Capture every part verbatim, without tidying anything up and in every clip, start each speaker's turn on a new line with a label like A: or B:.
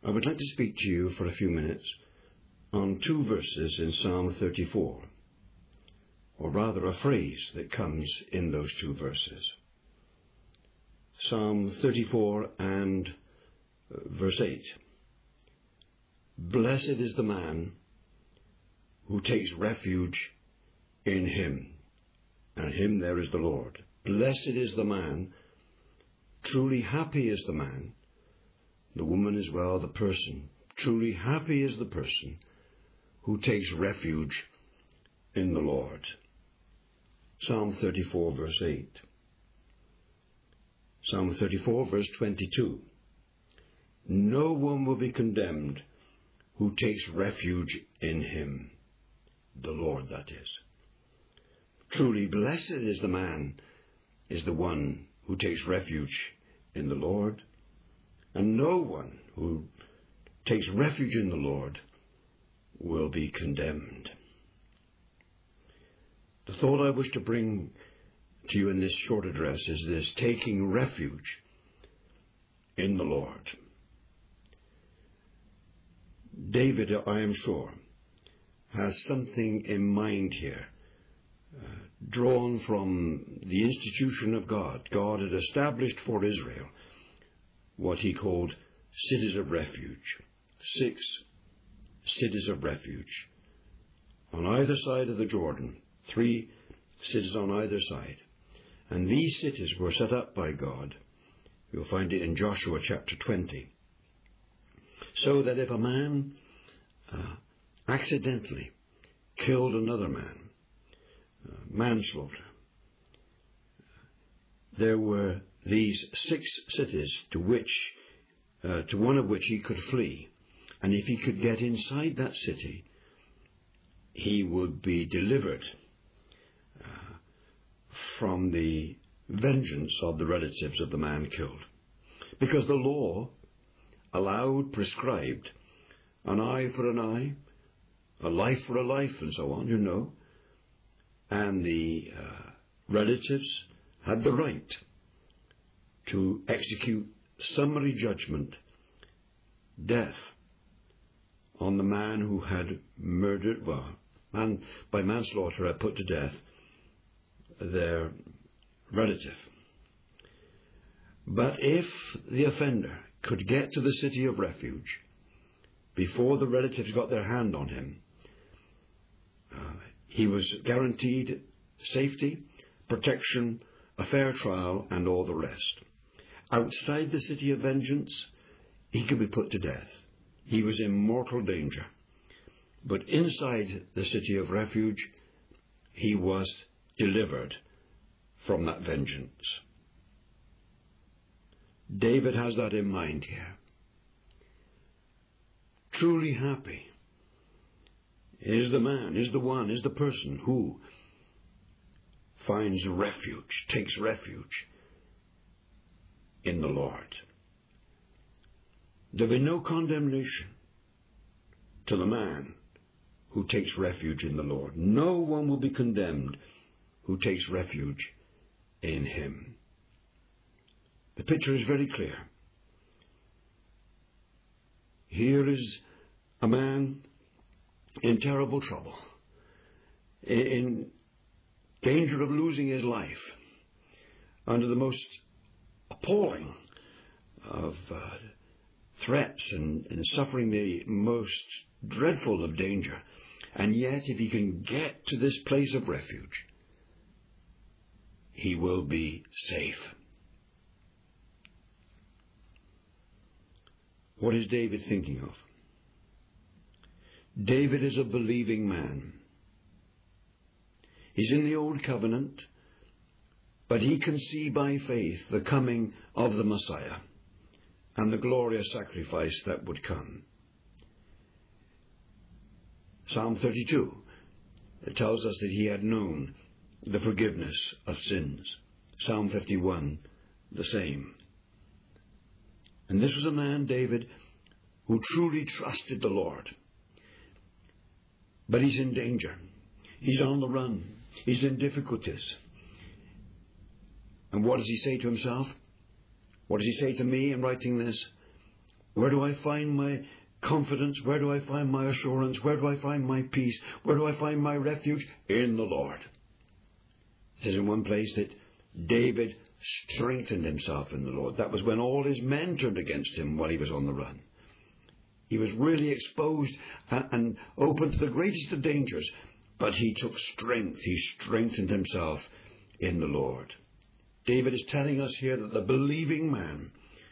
A: I would like to speak to you for a few minutes on two verses in Psalm thirty-four, or rather a phrase that comes in those two verses. Psalm thirty-four and verse eight. Blessed is the man who takes refuge in him, and him there is the Lord. Blessed is the man, truly happy is the man, the woman as well, the person, truly happy is the person who takes refuge in the Lord. Psalm thirty-four verse eight. Psalm thirty-four verse twenty-two. No one will be condemned who takes refuge in him, the Lord that is. Truly blessed is the man, is the one who takes refuge in the Lord, and no one who takes refuge in the Lord will be condemned. The thought I wish to bring to you in this short address is this: taking refuge in the Lord. David, I am sure, has something in mind here, uh, drawn from the institution of God. God had established for Israel what he called cities of refuge. Six cities of refuge on either side of the Jordan. Three cities on either side. And these cities were set up by God. You'll find it in Joshua chapter twenty. So that if a man uh, accidentally killed another man, uh, manslaughter, there were these six cities to which, uh, to one of which he could flee. And if he could get inside that city, he would be delivered uh, from the vengeance of the relatives of the man killed. Because the law allowed, prescribed, an eye for an eye, a life for a life, and so on, you know. And the uh, relatives had the right to execute summary judgment, death, on the man who had murdered, well, man, by manslaughter had put to death their relative. But if the offender could get to the city of refuge before the relatives got their hand on him, uh, he was guaranteed safety, protection, a fair trial, and all the rest. Outside the city of vengeance, he could be put to death. He was in mortal danger. But inside the city of refuge, he was delivered from that vengeance. David has that in mind here. Truly happy is the man, is the one, is the person who finds refuge, takes refuge in the Lord. There will be no condemnation to the man who takes refuge in the Lord. No one will be condemned who takes refuge in him. The picture is very clear. Here is a man in terrible trouble, in danger of losing his life, under the most appalling of uh, threats and, and suffering the most dreadful of danger. And yet, if he can get to this place of refuge, he will be safe. What is David thinking of? David is a believing man. He's in the old covenant, but he can see by faith the coming of the Messiah and the glorious sacrifice that would come. Psalm thirty-two, it tells us that he had known the forgiveness of sins. Psalm fifty-one, the same. And this was a man, David, who truly trusted the Lord. But he's in danger. He's on the run. He's in difficulties. And what does he say to himself? What does he say to me in writing this? Where do I find my confidence? Where do I find my assurance? Where do I find my peace? Where do I find my refuge? In the Lord. It says in one place that David strengthened himself in the Lord. That was when all his men turned against him while he was on the run. He was really exposed and, and open to the greatest of dangers, but he took strength. He strengthened himself in the Lord. David is telling us here that the believing man,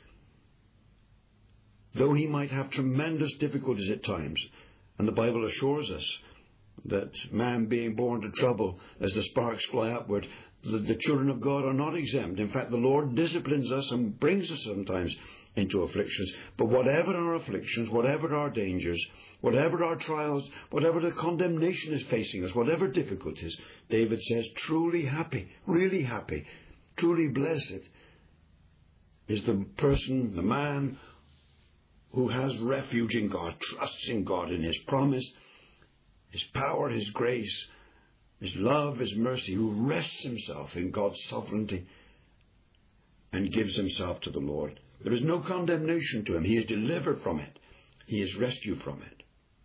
A: though he might have tremendous difficulties at times, and the Bible assures us that man being born to trouble as the sparks fly upward, the, the children of God are not exempt. In fact, the Lord disciplines us and brings us sometimes into afflictions. But whatever our afflictions, whatever our dangers, whatever our trials, whatever the condemnation is facing us, whatever difficulties, David says, truly happy, really happy, truly blessed is the person, the man who has refuge in God, trusts in God, in His promise, His power, His grace, His love, His mercy, who rests himself in God's sovereignty and gives himself to the Lord. There is no condemnation to him. He is delivered from it. He is rescued from it.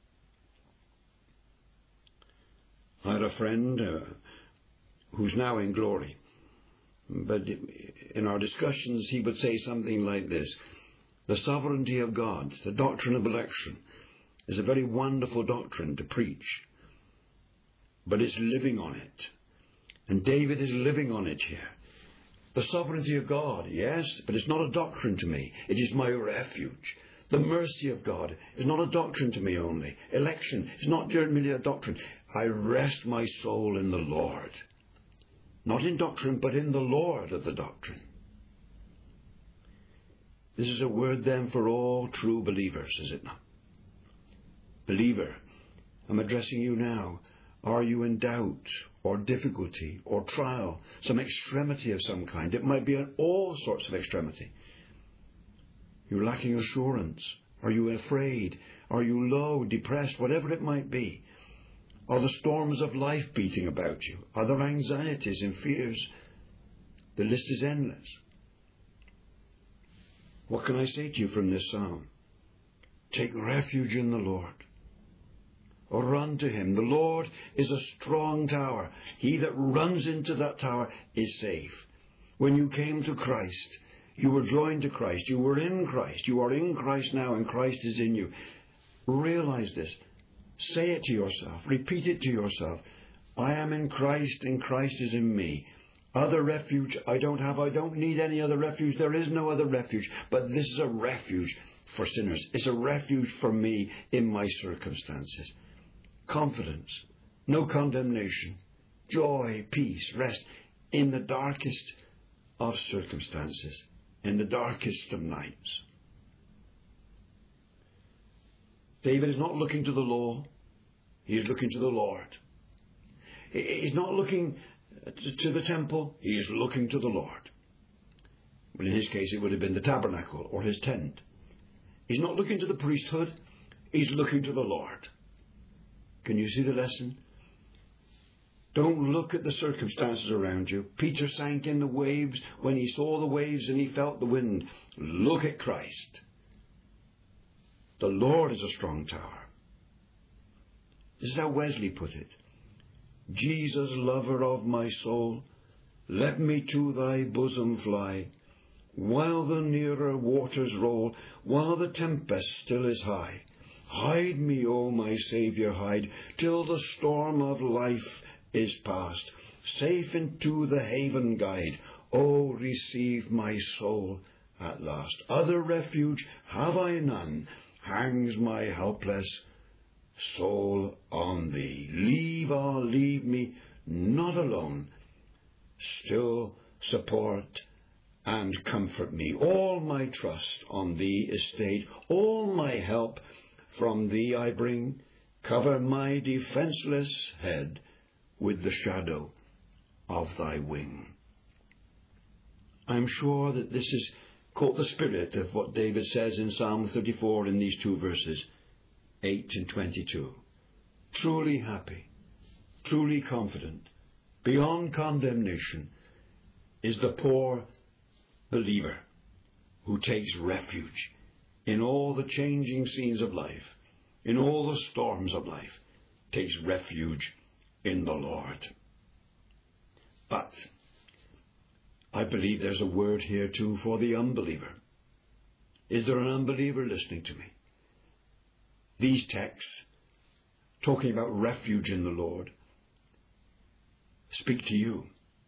A: I had a friend uh, who's now in glory, but in our discussions he would say something like this: the sovereignty of God, the doctrine of election, is a very wonderful doctrine to preach, but it's living on it. And David is living on it here. The sovereignty of God, yes, but it's not a doctrine to me. It is my refuge. The mercy of God is not a doctrine to me only. Election is not merely a doctrine. I rest my soul in the Lord. Not in doctrine, but in the Lord of the doctrine. This is a word then for all true believers, is it not? Believer, I'm addressing you now. Are you in doubt or difficulty or trial, some extremity of some kind? It might be all sorts of extremity. You're lacking assurance. Are you afraid? Are you low, depressed, whatever it might be? Are the storms of life beating about you? Are there anxieties and fears? The list is endless. What can I say to you from this psalm? Take refuge in the Lord. Or run to Him. The Lord is a strong tower. He that runs into that tower is safe. When you came to Christ, you were joined to Christ. You were in Christ. You are in Christ now, and Christ is in you. Realize this. Say it to yourself. Repeat it to yourself. I am in Christ, and Christ is in me. Other refuge I don't have. I don't need any other refuge. There is no other refuge. But this is a refuge for sinners. It's a refuge for me in my circumstances. Confidence, no condemnation, joy, peace, rest in the darkest of circumstances, in the darkest of nights. David is not looking to the law. He is looking to the Lord. He's not looking to the temple. He is looking to the Lord. Well, in his case, it would have been the tabernacle or his tent. He's not looking to the priesthood. He's looking to the Lord. Can you see the lesson? Don't look at the circumstances around you. Peter sank in the waves when he saw the waves and he felt the wind. Look at Christ. The Lord is a strong tower. This is how Wesley put it. Jesus, lover of my soul, let me to thy bosom fly, while the nearer waters roll, while the tempest still is high. Hide me, O my Saviour, hide, till the storm of life is past. Safe into the haven guide, O receive my soul at last. Other refuge have I none, hangs my helpless soul on thee. Leave, ah, leave me not alone, still support and comfort me. All my trust on thee is stayed, all my help from thee I bring. Cover my defenceless head with the shadow of thy wing. I'm sure that this is caught the spirit of what David says in Psalm thirty-four in these two verses, eight and twenty-two. Truly happy, truly confident, beyond condemnation, is the poor believer who takes refuge in all the changing scenes of life, in all the storms of life, takes refuge in the Lord. But I believe there's a word here too for the unbeliever. Is there an unbeliever listening to me? These texts, talking about refuge in the Lord, speak to you.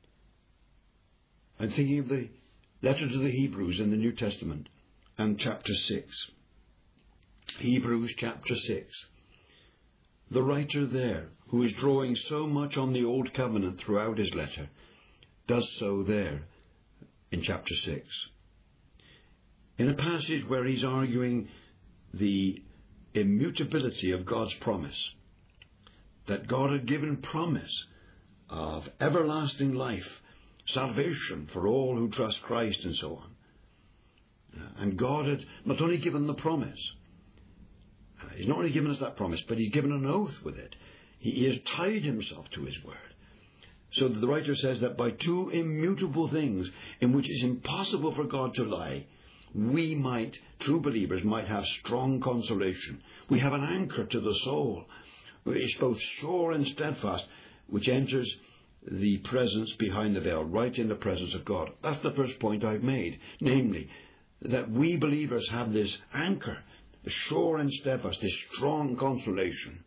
A: I'm thinking of the letter to the Hebrews in the New Testament and chapter six. Hebrews chapter six. The writer there, who is drawing so much on the Old Covenant throughout his letter, does so there in chapter six. In a passage where he's arguing the immutability of God's promise, that God had given promise of everlasting life, salvation for all who trust Christ and so on. And God had not only given the promise, he's not only given us that promise, but he's given an oath with it. He, he has tied himself to his word. So that the writer says that by two immutable things in which it's impossible for God to lie, we might, true believers, might have strong consolation. We have an anchor to the soul. It's both sure and steadfast, which enters the presence behind the veil, right in the presence of God. That's the first point I've made, namely, that we believers have this anchor, sure and steadfast, this strong consolation.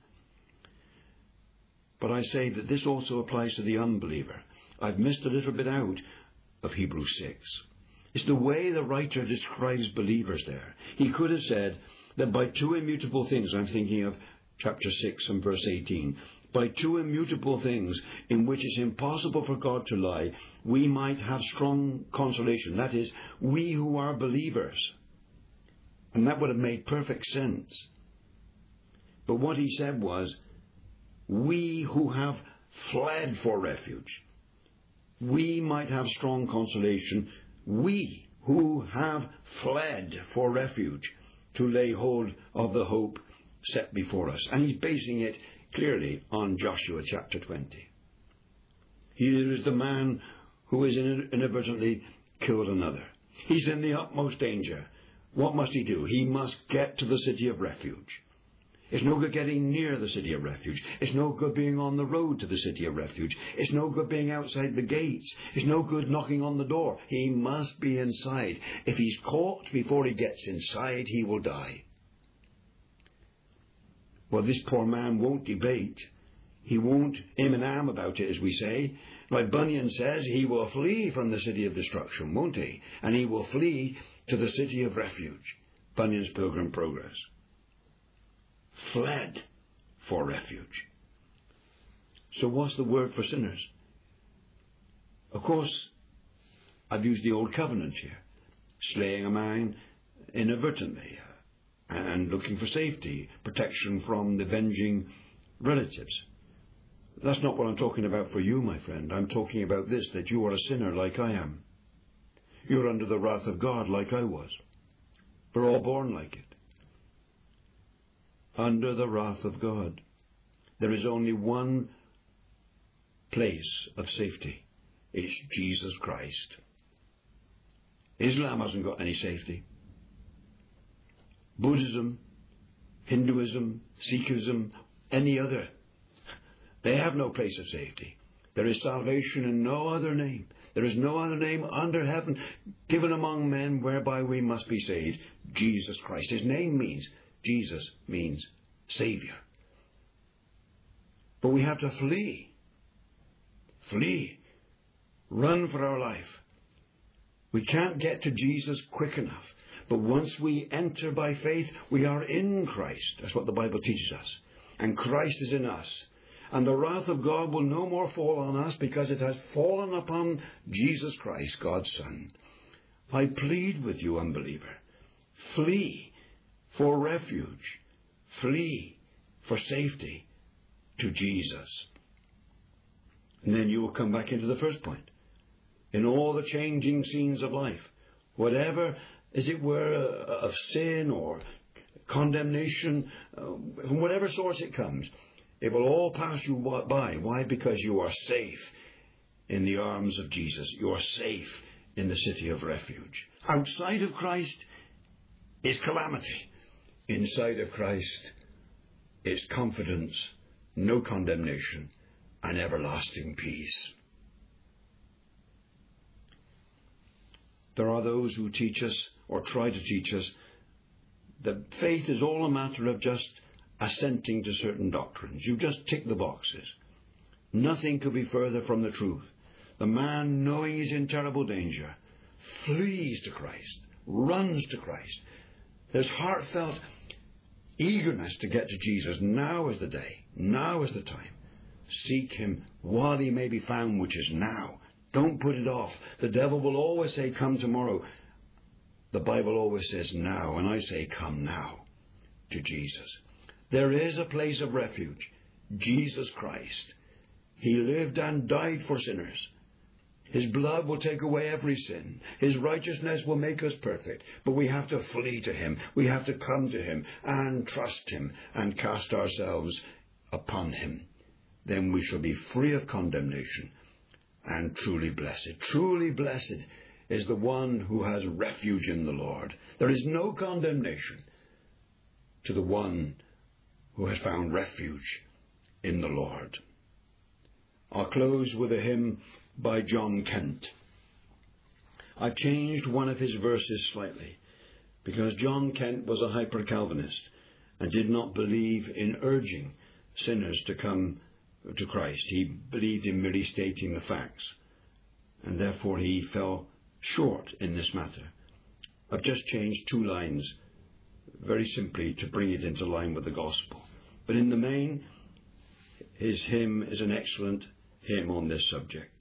A: But I say that this also applies to the unbeliever. I've missed a little bit out of Hebrews six. It's the way the writer describes believers there. He could have said that by two immutable things, I'm thinking of chapter six and verse eighteen, by two immutable things in which it's impossible for God to lie, we might have strong consolation. That is, we who are believers. And that would have made perfect sense. But what he said was, we who have fled for refuge, we might have strong consolation. We who have fled for refuge to lay hold of the hope set before us. And he's basing it clearly on Joshua chapter twenty. Here is the man who has inadvertently killed another. He's in the utmost danger. What must he do? He must get to the city of refuge. It's no good getting near the city of refuge. It's no good being on the road to the city of refuge. It's no good being outside the gates. It's no good knocking on the door. He must be inside. If he's caught before he gets inside, he will die. Well, this poor man won't debate. He won't im and am about it, as we say. Like Bunyan says, he will flee from the city of destruction, won't he? And he will flee to the city of refuge. Bunyan's Pilgrim Progress. Fled for refuge. So what's the word for sinners? Of course, I've used the Old Covenant here. Slaying a man inadvertently and looking for safety, protection from the avenging relatives. That's not what I'm talking about for you, my friend. I'm talking about this, that you are a sinner like I am. You're under the wrath of God like I was. We're all born like it. Under the wrath of God. There is only one place of safety. It's Jesus Christ. Islam hasn't got any safety. Buddhism, Hinduism, Sikhism, any other, they have no place of safety. There is salvation in no other name. There is no other name under heaven given among men whereby we must be saved. Jesus Christ. His name means, Jesus means Savior. But we have to flee. Flee. Run for our life. We can't get to Jesus quick enough. But once we enter by faith, we are in Christ. That's what the Bible teaches us. And Christ is in us. And the wrath of God will no more fall on us because it has fallen upon Jesus Christ, God's Son. I plead with you, unbeliever. Flee for refuge. Flee for safety to Jesus. And then you will come back into the first point. In all the changing scenes of life, whatever, as it were, of sin or condemnation, uh, from whatever source it comes, it will all pass you by. Why? Because you are safe in the arms of Jesus. You are safe in the city of refuge. Outside of Christ, is calamity. Inside of Christ is confidence, no condemnation, and everlasting peace. There are those who teach us, or try to teach us, that faith is all a matter of just assenting to certain doctrines. You just tick the boxes. Nothing could be further from the truth. The man, knowing he's in terrible danger, flees to Christ, runs to Christ. There's heartfelt eagerness to get to Jesus. Now is the day. Now is the time. Seek him while he may be found, which is now. Don't put it off. The devil will always say, come tomorrow. The Bible always says now, and I say, come now to Jesus. There is a place of refuge, Jesus Christ. He lived and died for sinners. His blood will take away every sin. His righteousness will make us perfect. But we have to flee to him. We have to come to him and trust him and cast ourselves upon him. Then we shall be free of condemnation and truly blessed. Truly blessed is the one who has refuge in the Lord. There is no condemnation to the one who has found refuge in the Lord. I'll close with a hymn by John Kent. I changed one of his verses slightly because John Kent was a hyper-Calvinist and did not believe in urging sinners to come to Christ. He believed in merely stating the facts, and therefore he fell short in this matter. I've just changed two lines very simply to bring it into line with the gospel. But in the main, his hymn is an excellent hymn on this subject.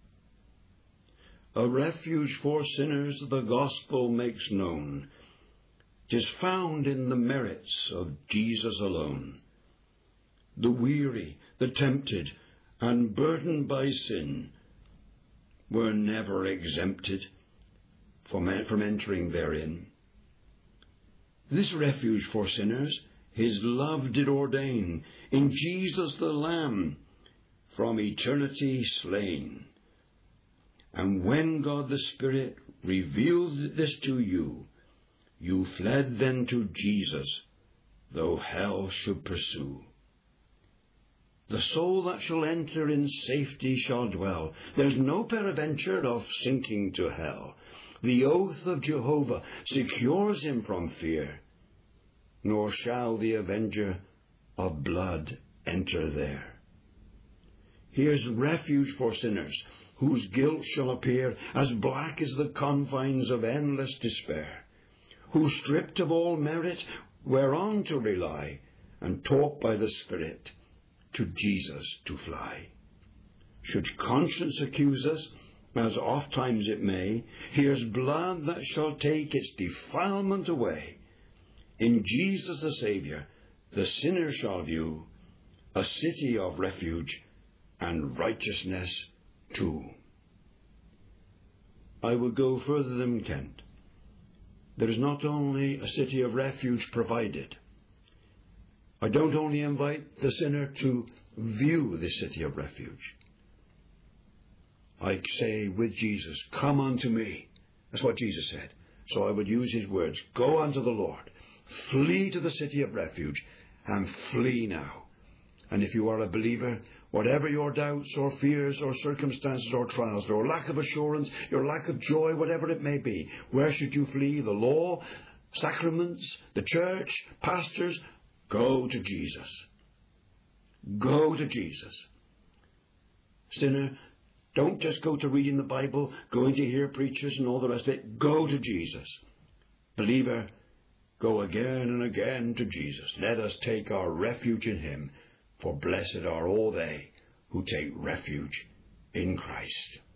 A: A refuge for sinners the gospel makes known. 'Tis found in the merits of Jesus alone. The weary, the tempted, and burdened by sin were never exempted from, from entering therein. This refuge for sinners his love did ordain in Jesus the Lamb, from eternity slain. And when God the Spirit revealed this to you, you fled then to Jesus, though hell should pursue. The soul that shall enter in safety shall dwell. There's no peradventure of sinking to hell. The oath of Jehovah secures him from fear, nor shall the avenger of blood enter there. Here's refuge for sinners, whose guilt shall appear as black as the confines of endless despair, who stripped of all merit whereon to rely, and taught by the Spirit to Jesus to fly. Should conscience accuse us, as oft times it may, here's blood that shall take its defilement away. In Jesus the Saviour the sinner shall view a city of refuge and righteousness too. I would go further than Kent. There is not only a city of refuge provided. I don't only invite the sinner to view the city of refuge. I say with Jesus, come unto me. That's what Jesus said. So I would use his words, go unto the Lord, flee to the city of refuge, and flee now. And if you are a believer, whatever your doubts or fears or circumstances or trials, or lack of assurance, your lack of joy, whatever it may be, where should you flee? The law, sacraments, the church, pastors? Go to Jesus. Go to Jesus. Sinner, don't just go to reading the Bible, going to hear preachers and all the rest of it. Go to Jesus. Believer, go again and again to Jesus. Let us take our refuge in him, for blessed are all they who take refuge in Christ.